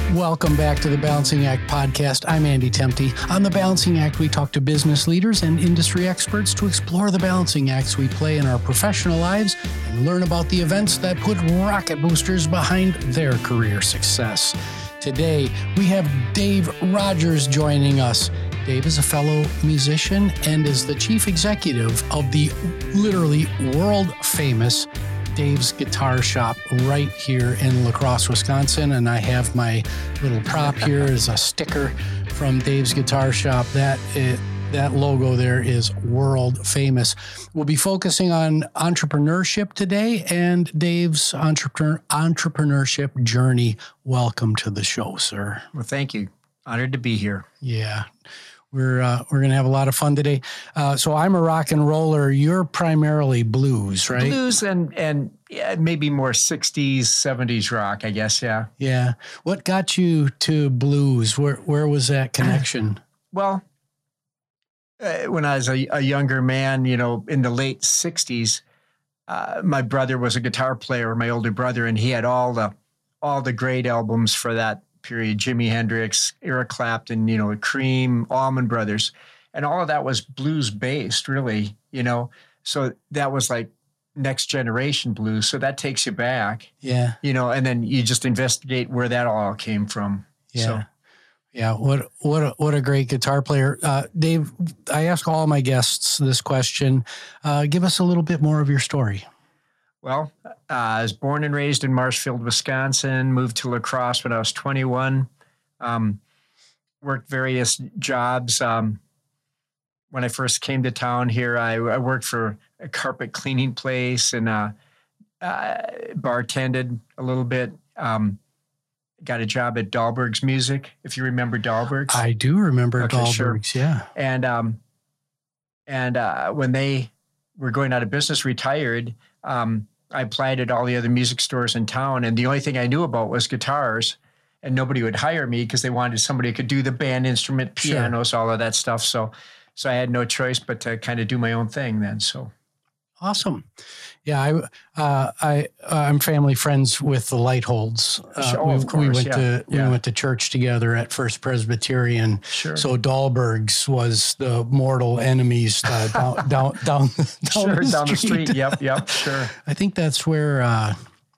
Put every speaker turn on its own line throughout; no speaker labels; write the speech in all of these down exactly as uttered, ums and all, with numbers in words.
Welcome back to the Balancing Act podcast. I'm Andy Temte. On the Balancing Act, we talk to business leaders and industry experts to explore the balancing acts we play in our professional lives and learn about the events that put rocket boosters behind their career success. Today, we have Dave Rogers joining us. Dave is a fellow musician and is the chief executive of the literally world famous Dave's Guitar Shop right here in La Crosse, Wisconsin. And I have my little prop here as a sticker from Dave's Guitar Shop. That it, that logo there is world famous. We'll be focusing on entrepreneurship today and Dave's entrepreneur, entrepreneurship journey. Welcome to the show, sir.
Well, thank you. Honored to be here.
Yeah. We're uh, we're going to have a lot of fun today. Uh, so I'm a rock and roller. You're primarily blues, right?
Blues and and yeah, maybe more sixties, seventies rock, I guess. Yeah.
Yeah. What got you to blues? Where where was that connection?
Well, uh, when I was a, a younger man, you know, in the late sixties, uh, my brother was a guitar player, my older brother, and he had all the all the great albums for that period, Jimi Hendrix, Eric Clapton, you know, Cream, Allman Brothers, and all of that was blues based, really, you know. So that was like next generation blues. So that takes you back,
yeah,
you know, and then you just investigate where that all came from.
Yeah,
so.
yeah. What what a, what a great guitar player, uh, Dave. I ask all my guests this question. Uh, give us a little bit more of your story.
Well, uh, I was born and raised in Marshfield, Wisconsin, moved to La Crosse when I was twenty-one, um, worked various jobs. Um, when I first came to town here, I, I worked for a carpet cleaning place and uh, uh, bartended a little bit. Um, got a job at Dahlberg's Music, if you remember Dahlberg's.
I do remember
okay,
Dahlberg's,
sure.
yeah.
And, um, and uh, when they were going out of business, retired, um, I applied at all the other music stores in town, and the only thing I knew about was guitars, and nobody would hire me because they wanted somebody who could do the band instrument, pianos, sure. all of that stuff. So, so I had no choice but to kind of do my own thing then. So,
awesome. Yeah, I, uh, I, uh, I'm family friends with the Lightholds. Uh,
oh,
we,
of course,
we went
yeah.
to
yeah.
we went to church together at First Presbyterian.
Sure.
So Dahlberg's was the mortal enemies uh, down down down, down,
sure,
the
down the
street.
street. Yep, yep, sure.
I think that's where uh,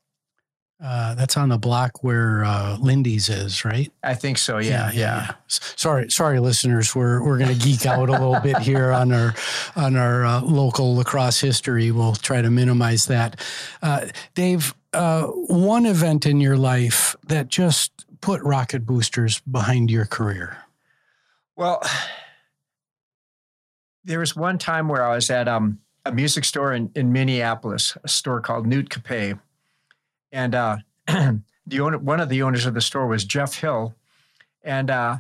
uh, that's on the block where uh, Lindy's is, right?
I think so. Yeah, yeah. yeah.
yeah. Sorry, sorry, listeners. We're we're going to geek out a little bit here on our on our uh, local La Crosse history. We'll try to minimize that. Uh, Dave, uh, one event in your life that just put rocket boosters behind your career.
Well, there was one time where I was at um, a music store in, in Minneapolis, a store called Newt Capet. And uh, the owner, one of the owners of the store was Jeff Hill. And uh,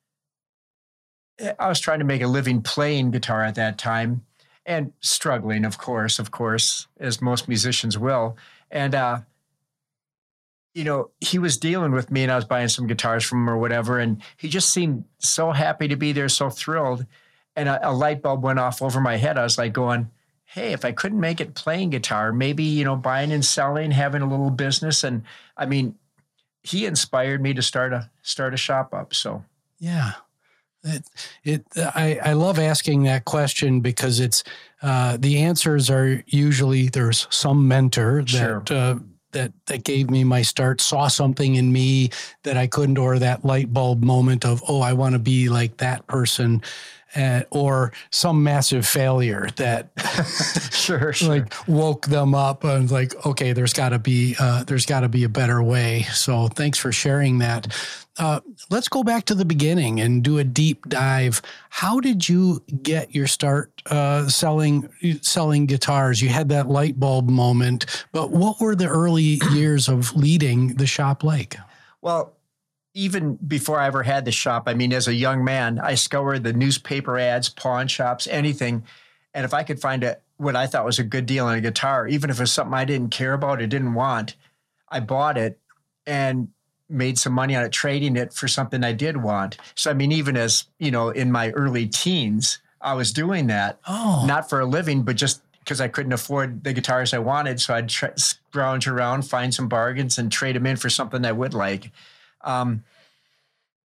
I was trying to make a living playing guitar at that time and struggling, of course, of course, as most musicians will. And, uh, you know, he was dealing with me and I was buying some guitars from him or whatever. And he just seemed so happy to be there, so thrilled. And a, a light bulb went off over my head. I was like going, hey, if I couldn't make it playing guitar, maybe, you know, buying and selling, having a little business. And I mean, he inspired me to start a, start a shop up. So,
yeah, it, it, I, I love asking that question because it's, uh, the answers are usually there's some mentor that,
sure.
uh, that, that gave me my start, saw something in me that I couldn't, or that light bulb moment of, oh, I want to be like that person. Uh, or some massive failure that
sure, sure.
like woke them up and like, okay, there's got to be uh, there's got to be a better way. So thanks for sharing that. Uh, let's go back to the beginning and do a deep dive. How did you get your start uh, selling selling guitars? You had that light bulb moment, but what were the early years of leading the shop like?
Well, even before I ever had the shop, I mean, as a young man, I scoured the newspaper ads, pawn shops, anything. And if I could find a, what I thought was a good deal on a guitar, even if it was something I didn't care about or didn't want, I bought it and made some money on it, trading it for something I did want. So, I mean, even as, you know, in my early teens, I was doing that,
oh.
not for a living, but just because I couldn't afford the guitars I wanted. So I'd tra- scrounge around, find some bargains and trade them in for something I would like. Um,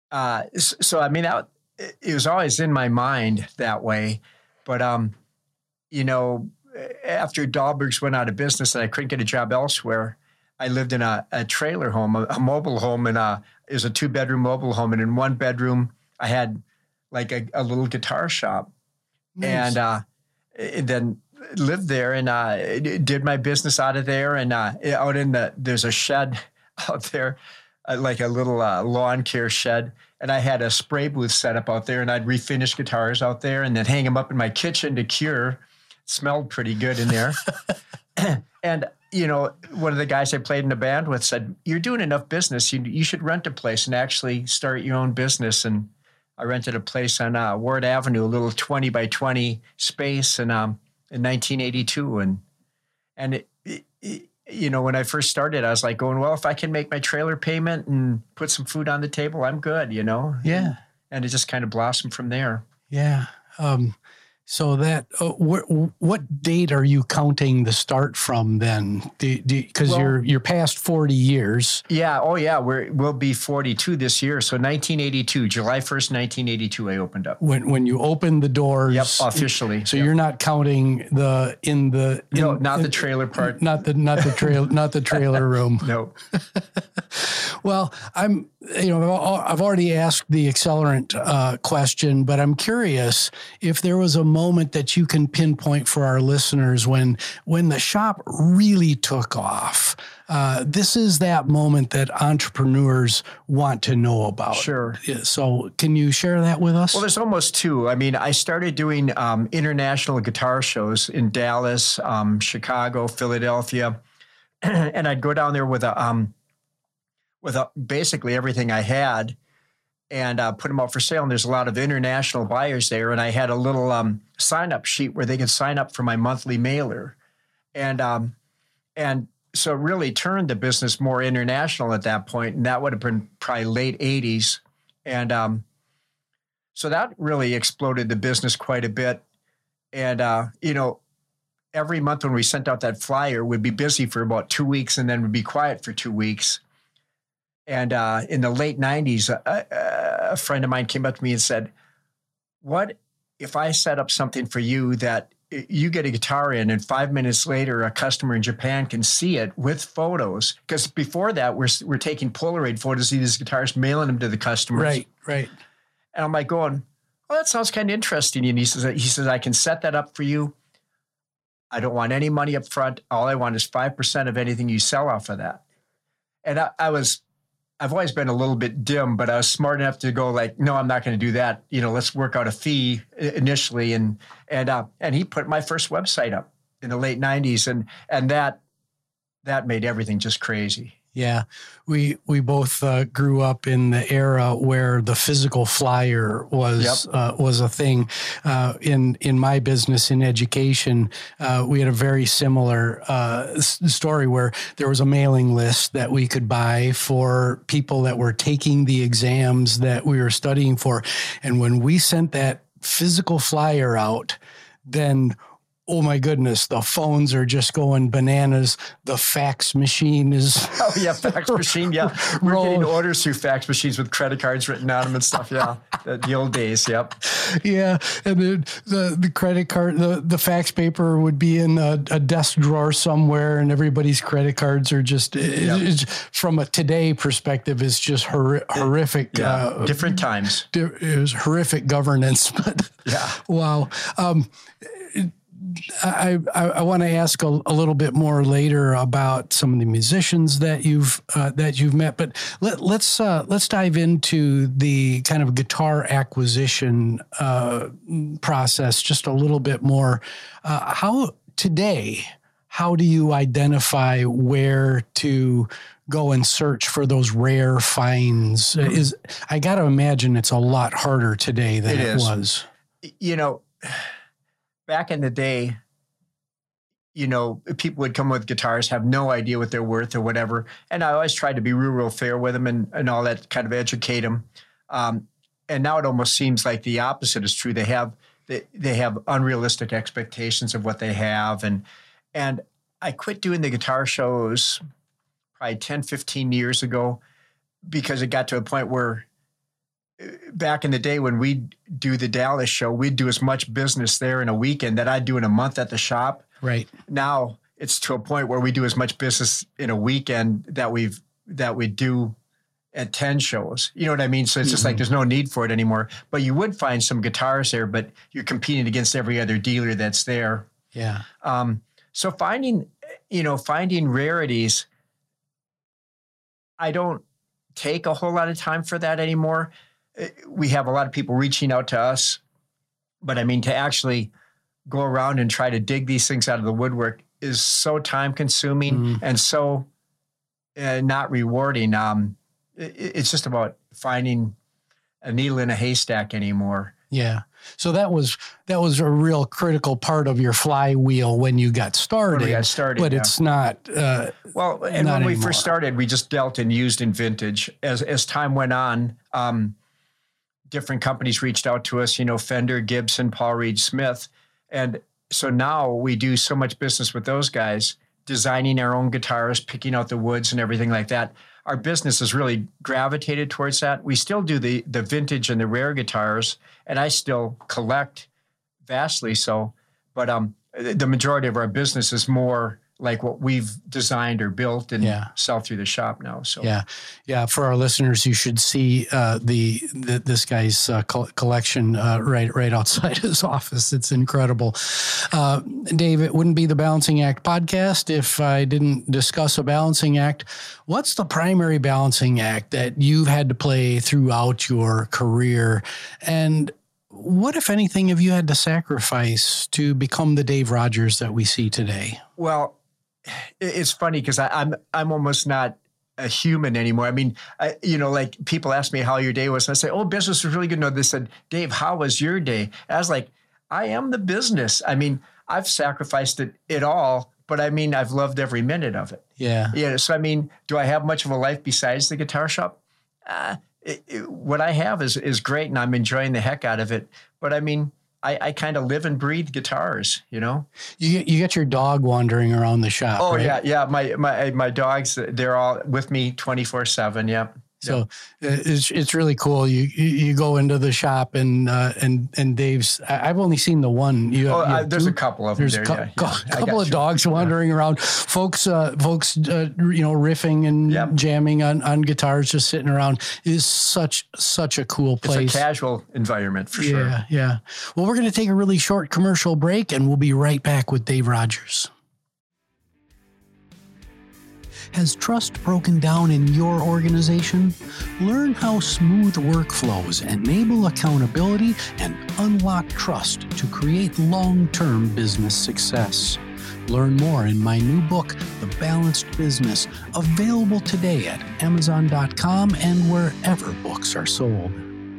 uh, so, I mean, I, it was always in my mind that way. But, um, you know, after Dahlberg's went out of business and I couldn't get a job elsewhere, I lived in a, a trailer home, a, a mobile home, and a, it was a two-bedroom mobile home. And in one bedroom, I had like a, a little guitar shop. Nice. And uh, then lived there and uh, did my business out of there. And uh, out in the, there's a shed out there, uh, like a little uh, lawn care shed. And I had a spray booth set up out there, and I'd refinish guitars out there and then hang them up in my kitchen to cure. It smelled pretty good in there. And, you know, one of the guys I played in the band with said, "You're doing enough business. You, you should rent a place and actually start your own business." And I rented a place on uh, Ward Avenue, a little twenty by twenty space, and um, in nineteen eighty-two. And, and it, it, it, you know, when I first started, I was like going, well, if I can make my trailer payment and put some food on the table, I'm good, you know?
Yeah.
And, and it just kind of blossomed from there.
Yeah. Um, so that, uh, wh- what date are you counting the start from then? Because well, you're you're past forty years.
Yeah. Oh, yeah. We're, we'll be forty-two this year. So nineteen eighty-two, July first, nineteen eighty-two, I opened up.
When when you opened the doors.
Yep, officially.
So
yep.
You're not counting the in the in,
no, not the trailer part.
Not the not the trail not the trailer room.
No.
Well, I'm you know I've already asked the accelerant uh, question, but I'm curious if there was a moment that you can pinpoint for our listeners when when the shop really took off. Uh, this is that moment that entrepreneurs want to know about.
Sure.
So can you share that with us?
Well, there's almost two. I mean, I started doing um, international guitar shows in Dallas, um, Chicago, Philadelphia, and I'd go down there with a um, with a, basically everything I had and uh, put them out for sale. And there's a lot of international buyers there. And I had a little um, sign-up sheet where they could sign up for my monthly mailer. And um, and so it really turned the business more international at that point. And that would have been probably late eighties. And um, so that really exploded the business quite a bit. And, uh, you know, every month when we sent out that flyer, we'd be busy for about two weeks and then we'd be quiet for two weeks. And uh, in the late nineties, a, a friend of mine came up to me and said, "What if I set up something for you that you get a guitar in and five minutes later, a customer in Japan can see it with photos?" Because before that, we're we're taking Polaroid photos of these guitars, mailing them to the customers.
Right, right.
And I'm like going, "Oh, that sounds kind of interesting." And he says, he says, "I can set that up for you. I don't want any money up front. All I want is five percent of anything you sell off of that." And I, I was... I've always been a little bit dim, but I was smart enough to go like, no, I'm not going to do that. You know, let's work out a fee initially. And, and, uh, and he put my first website up in the late nineties. And, and that, that made everything just crazy.
Yeah. We, we both uh, grew up in the era where the physical flyer was, yep. uh, was a thing. Uh, in, in my business in education, uh, we had a very similar uh, s- story where there was a mailing list that we could buy for people that were taking the exams that we were studying for. And when we sent that physical flyer out, then oh my goodness, the phones are just going bananas. The fax machine is...
Oh, yeah, fax machine, yeah. We're roll. getting orders through fax machines with credit cards written on them and stuff, yeah. The, the old days, yep.
Yeah, and the, the, the credit card, the, the fax paper would be in a, a desk drawer somewhere, and everybody's credit cards are just... Yep. It, from a today perspective, it's just hor- horrific.
Yeah,
uh,
different times.
It was horrific governance, but
yeah.
Wow. Um, I, I, I want to ask a, a little bit more later about some of the musicians that you've uh, that you've met, but let, let's uh, let's dive into the kind of guitar acquisition uh, process just a little bit more. Uh, how today? How do you identify where to go and search for those rare finds? Mm-hmm. Is I got to imagine it's a lot harder today than it, it was.
You know. Back in the day, you know, people would come with guitars, have no idea what they're worth or whatever. And I always tried to be real, real fair with them and, and all that, kind of educate them. Um, and now it almost seems like the opposite is true. They have they, they have unrealistic expectations of what they have. And and I quit doing the guitar shows probably ten, fifteen years ago because it got to a point where back in the day when we'd do the Dallas show, we'd do as much business there in a weekend that I'd do in a month at the shop.
Right.
Now it's to a point where we do as much business in a weekend that we've, that we do at ten shows. You know what I mean? So it's mm-hmm. just like, there's no need for it anymore, but you would find some guitars there, but you're competing against every other dealer that's there.
Yeah.
Um, so finding, you know, finding rarities, I don't take a whole lot of time for that anymore. We have a lot of people reaching out to us, but I mean, to actually go around and try to dig these things out of the woodwork is so time consuming mm. and so uh, not rewarding. Um, it, it's just about finding a needle in a haystack anymore.
Yeah. So that was, that was a real critical part of your flywheel when you got started,
when we got started
but
yeah.
it's not, uh,
well, and
not
when we
anymore.
first started, we just dealt in used and vintage. As, as time went on, um, different companies reached out to us, you know, Fender, Gibson, Paul Reed Smith. And so now we do so much business with those guys, designing our own guitars, picking out the woods and everything like that. Our business has really gravitated towards that. We still do the the vintage and the rare guitars, and I still collect vastly so. But um, the majority of our business is more like what we've designed or built and
yeah.
sell through the shop now. So
yeah, yeah. For our listeners, you should see uh, the, the this guy's uh, co- collection uh, right right outside his office. It's incredible. Uh, Dave, it wouldn't be the Balancing Act podcast if I didn't discuss a balancing act. What's the primary balancing act that you've had to play throughout your career, and what, if anything, have you had to sacrifice to become the Dave Rogers that we see today?
Well, it's funny because I'm I'm almost not a human anymore. I mean, I, you know, like people ask me how your day was, and I say, "Oh, business was really good." No, they said, "Dave, how was your day?" And I was like, "I am the business." I mean, I've sacrificed it, it all, but I mean, I've loved every minute of it.
Yeah,
yeah. So I mean, do I have much of a life besides the guitar shop? Uh, it, it, what I have is is great, and I'm enjoying the heck out of it. But I mean, I, I kind of live and breathe guitars, you know.
You you got your dog wandering around the shop.
Oh
right?
yeah, yeah. My my my dogs, they're all with me twenty-four seven. Yep.
So uh, it's it's really cool. You you, you go into the shop and uh, and and Dave's. I, I've only seen the one. You,
oh,
you
I, there's two? a couple of them
there's
there.
a cu-
yeah,
cu-
yeah.
couple of
you.
dogs wandering yeah. around. Folks, uh, folks, uh, you know, riffing and
yep.
jamming on, on guitars, just sitting around. It is such such a cool place.
It's a casual environment for
yeah,
sure.
Yeah, yeah. Well, we're going to take a really short commercial break, and we'll be right back with Dave Rogers. Has trust broken down in your organization? Learn how smooth workflows enable accountability and unlock trust to create long-term business success. Learn more in my new book, The Balanced Business, available today at amazon dot com and wherever books are sold.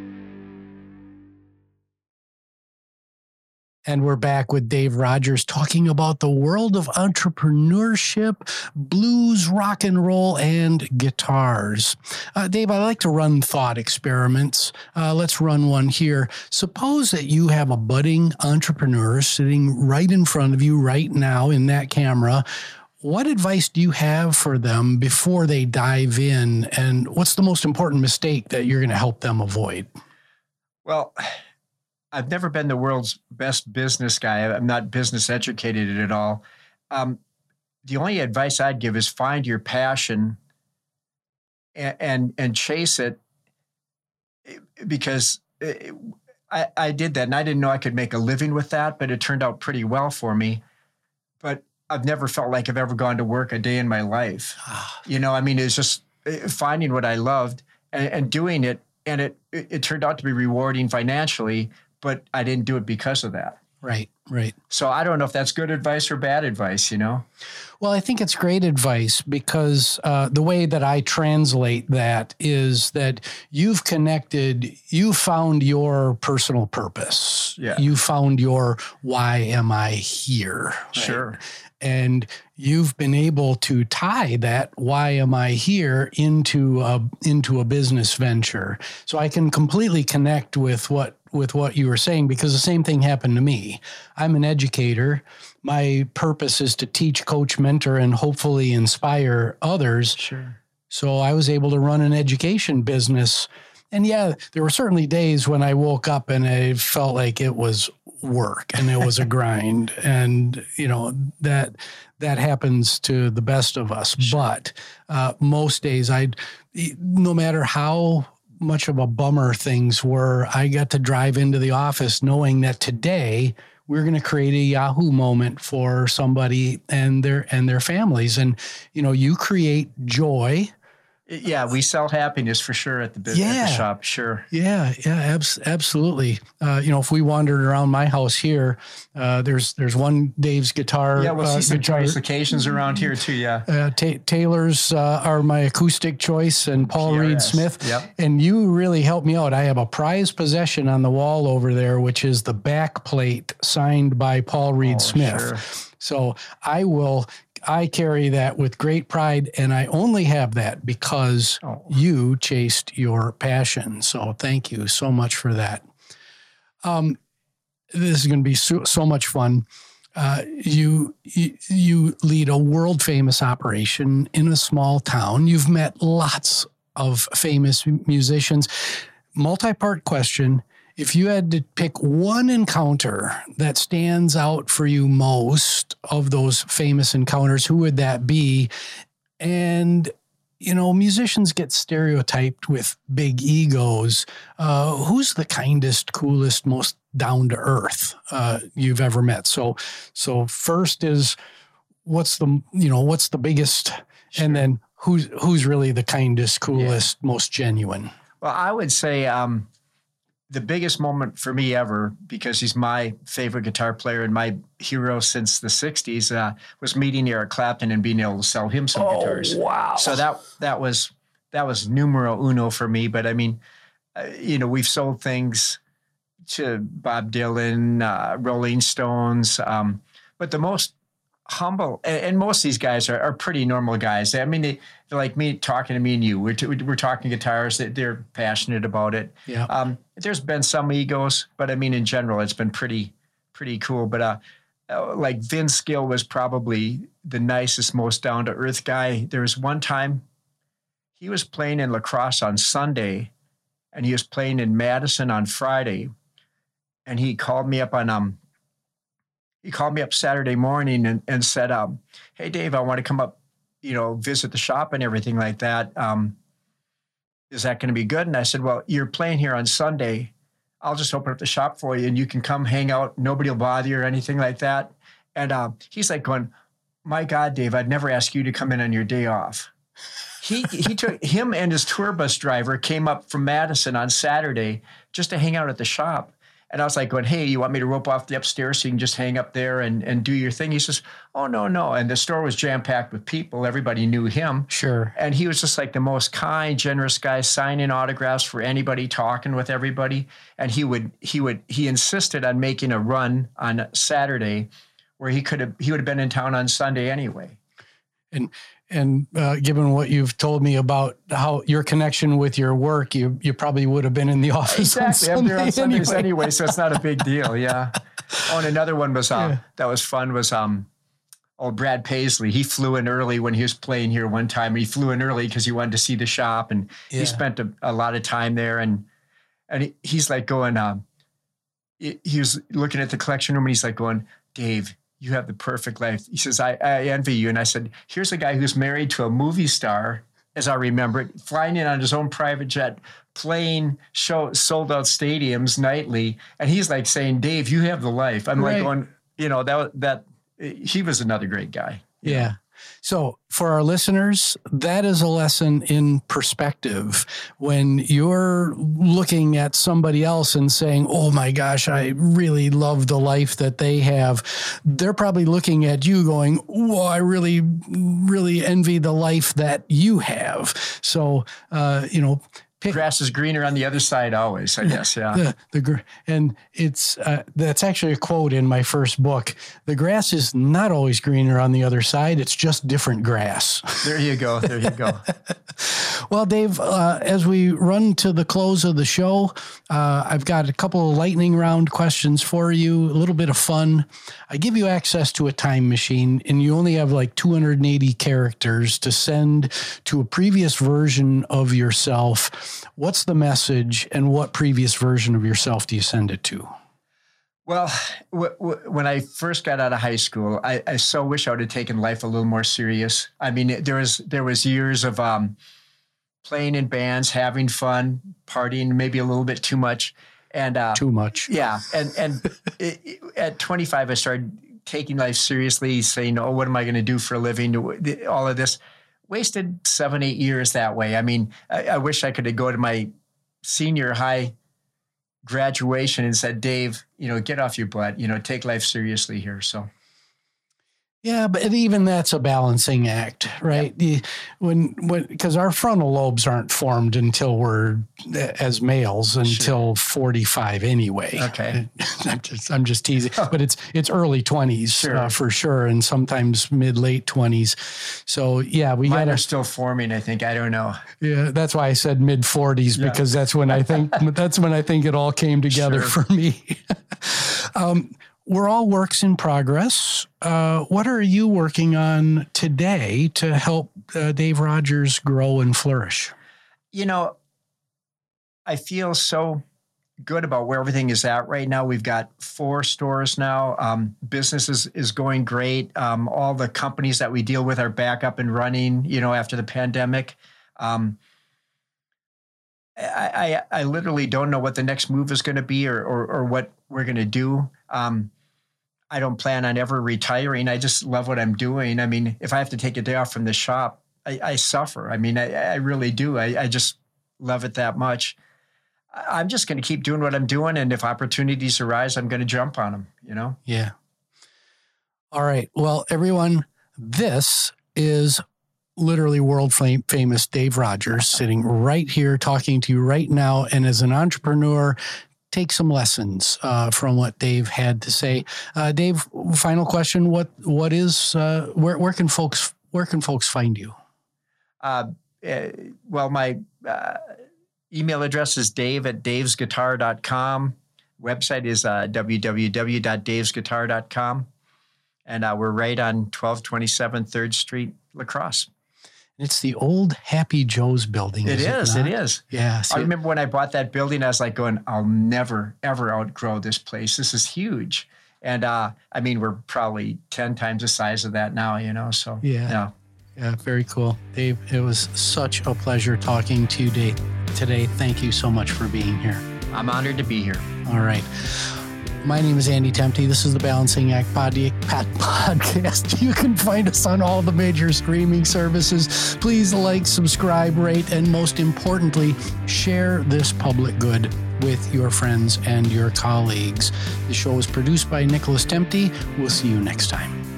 And we're back with Dave Rogers talking about the world of entrepreneurship, blues, rock and roll, and guitars. Uh, Dave, I like to run thought experiments. Uh, let's run one here. Suppose that you have a budding entrepreneur sitting right in front of you right now in that camera. What advice do you have for them before they dive in? And what's the most important mistake that you're going to help them avoid?
Well, I've never been the world's best business guy. I'm not business educated at all. Um, the only advice I'd give is find your passion and and, and chase it, because it, I, I did that and I didn't know I could make a living with that, but it turned out pretty well for me. But I've never felt like I've ever gone to work a day in my life. You know, I mean, it's just finding what I loved and, and doing it. And it, it, it turned out to be rewarding financially, but I didn't do it because of that.
Right, right.
So I don't know if that's good advice or bad advice, you know?
Well, I think it's great advice because uh, the way that I translate that is that you've connected, you found your personal purpose.
Yeah.
You found your why am I here? Right?
Sure.
And you've been able to tie that why am I here into a, into a business venture. So I can completely connect with what with what you were saying, because the same thing happened to me. I'm an educator. My purpose is to teach, coach, mentor, and hopefully inspire others.
Sure.
So I was able to run an education business And yeah, there were certainly days when I woke up and I felt like it was work and it was a grind. And, you know, that that happens to the best of us. Sure. But uh, most days, I'd, no matter how much of a bummer things were, I got to drive into the office knowing that today we're going to create a Yahoo moment for somebody and their and their families. And, you know, you create joy.
Yeah, we sell happiness for sure at the business
yeah.
at the shop. Sure.
Yeah, yeah, abs- absolutely. Uh, you know, if we wandered around my house here, uh, there's there's one Dave's guitar.
Yeah, we'll see
uh,
some
guitar.
choice occasions around here too. Yeah.
Uh, ta- Taylor's uh, are my acoustic choice, and Paul
P R S.
Reed Smith.
Yep.
And you really helped me out. I have a prized possession on the wall over there, which is the back plate signed by Paul Reed
Oh,
Smith.
sure.
So I will. I carry that with great pride, and I only have that because
Oh.
you chased your passion. So thank you so much for that. Um, this is going to be so, so much fun. Uh, you, you you lead a world famous operation in a small town. You've met lots of famous musicians. Multi-part question. If you had to pick one encounter that stands out for you most of those famous encounters, who would that be? And, you know, musicians get stereotyped with big egos. Uh, who's the kindest, coolest, most down to earth uh, you've ever met? So, so first is what's the, you know, what's the biggest,
Sure.
and then who's, who's really the kindest, coolest, yeah. most genuine?
Well, I would say, um, the biggest moment for me ever, because he's my favorite guitar player and my hero since the sixties, uh, was meeting Eric Clapton and being able to sell him some
oh,
guitars.
Wow.
So that that was that was numero uno for me. But I mean, uh, you know, we've sold things to Bob Dylan, uh, Rolling Stones, um, but the most humble, and, and most of these guys are, are pretty normal guys. I mean, they, they're like me talking to me and you. We're, t- we're talking guitars. They're passionate about it.
Yeah.
Um, there's been some egos, but I mean, in general, it's been pretty, pretty cool. But uh, uh, like Vince Gill was probably the nicest, most down to earth guy. There was one time he was playing in La Crosse on Sunday, and he was playing in Madison on Friday, and he called me up on um. He called me up Saturday morning and, and said, um, hey, Dave, I want to come up, you know, visit the shop and everything like that. Um, is that going to be good? And I said, well, you're playing here on Sunday. I'll just open up the shop for you and you can come hang out. Nobody will bother you or anything like that. And uh, he's like going, my God, Dave, I'd never ask you to come in on your day off. He he took him and his tour bus driver came up from Madison on Saturday just to hang out at the shop. And I was like going, hey, you want me to rope off the upstairs so you can just hang up there and, and do your thing? He says, oh, no, no. And the store was jam-packed with people. Everybody knew him.
Sure. And
he was just like the most kind, generous guy, signing autographs for anybody, talking with everybody. And he would, he would, he insisted on making a run on Saturday where he could have, he would have been in town on Sunday anyway.
And And uh, given what you've told me about how your connection with your work, you you probably would have been in the office
exactly.
on
I'm there on
Sunday
Sundays
anyway.
anyway, so it's not a big deal. Yeah. Oh, and another one was uh,
Yeah.
that was fun was um, oh Brad Paisley. He flew in early when he was playing here one time. He flew in early because he wanted to see the shop, and
Yeah.
he spent a, a lot of time there. And and he, he's like going, um, he, he was looking at the collection room, and he's like going, Dave, you have the perfect life. He says, I, I envy you. And I said, here's a guy who's married to a movie star, as I remember it, flying in on his own private jet, playing show sold out stadiums nightly. And he's like saying, Dave, you have the life. I'm
Right.
like going, you know, that, that he was another great guy. you
Yeah.
know.
So for our listeners, that is a lesson in perspective. When you're looking at somebody else and saying, oh my gosh, I really love the life that they have, they're probably looking at you going, oh, I really, really envy the life that you have. So, uh, you know, pick,
Grass is greener on the other side always, I guess. Yeah.
The, the gr- and it's uh, that's actually a quote in my first book. The grass is not always greener on the other side. It's just different grass.
There you go. There you go.
Well, Dave, uh, as we run to the close of the show, uh, I've got a couple of lightning round questions for you, a little bit of fun. I give you access to a time machine, and you only have like two hundred eighty characters to send to a previous version of yourself. What's the message, and what previous version of yourself do you send it to?
Well, w- w- when I first got out of high school, I, I so wish I would have taken life a little more serious. I mean, there was there was years of um, playing in bands, having fun, partying, maybe a little bit too much, and uh,
too much.
Yeah, and and it, it, at twenty-five, I started taking life seriously, saying, "Oh, what am I going to do for a living?" All of this, wasted seven, eight years that way. I mean, I, I wish I could go to my senior high graduation and said, Dave, you know, get off your butt, you know, take life seriously here. So.
Yeah, but even that's a balancing act, right? Yep. When, when, because our frontal lobes aren't formed until we're as males until sure. forty-five anyway.
Okay,
I'm just, I'm just teasing, but it's it's early twenties sure. uh, for sure, and sometimes mid late twenties. So yeah, we
Mine
gotta,
are still forming. I think I don't know.
Yeah, that's why I said mid forties yeah. because that's when I think that's when I think it all came together sure. for me. um, We're all works in progress. Uh, what are you working on today to help uh, Dave Rogers grow and flourish?
You know, I feel so good about where everything is at right now. We've got four stores now. Um, business is, is going great. Um, all the companies that we deal with are back up and running, you know, after the pandemic. Um, I, I, I literally don't know what the next move is going to be or, or, or what we're going to do. Um, I don't plan on ever retiring. I just love what I'm doing. I mean, if I have to take a day off from the shop, I, I suffer. I mean, I, I really do. I, I just love it that much. I'm just going to keep doing what I'm doing. And if opportunities arise, I'm going to jump on them, you know?
Yeah. All right. Well, everyone, this is literally world fam- famous Dave Rogers sitting right here talking to you right now. And as an entrepreneur, take some lessons uh, from what Dave had to say. Uh, Dave, final question: What what is uh, where where can folks where can folks find you?
Uh, uh, well, my uh, email address is Dave at daves guitar dot com. Website is uh, w w w dot daves guitar dot com, and uh, we're right on twelve twenty-seven third Street, La Crosse.
It's the old Happy Joe's building.
It is.
It,
it is.
Yeah.
I remember when I bought that building, I was like going, I'll never, ever outgrow this place. This is huge. And uh, I mean, we're probably ten times the size of that now, you know, so.
Yeah. Yeah. Yeah. Very cool. Dave, it was such a pleasure talking to you today. today. Thank you so much for being here.
I'm honored to be here.
All right. My name is Andy Temte. This is the Balancing Act Pod- Podcast. You can find us on all the major streaming services. Please like, subscribe, rate, and most importantly, share this public good with your friends and your colleagues. The show is produced by Nicholas Temte. We'll see you next time.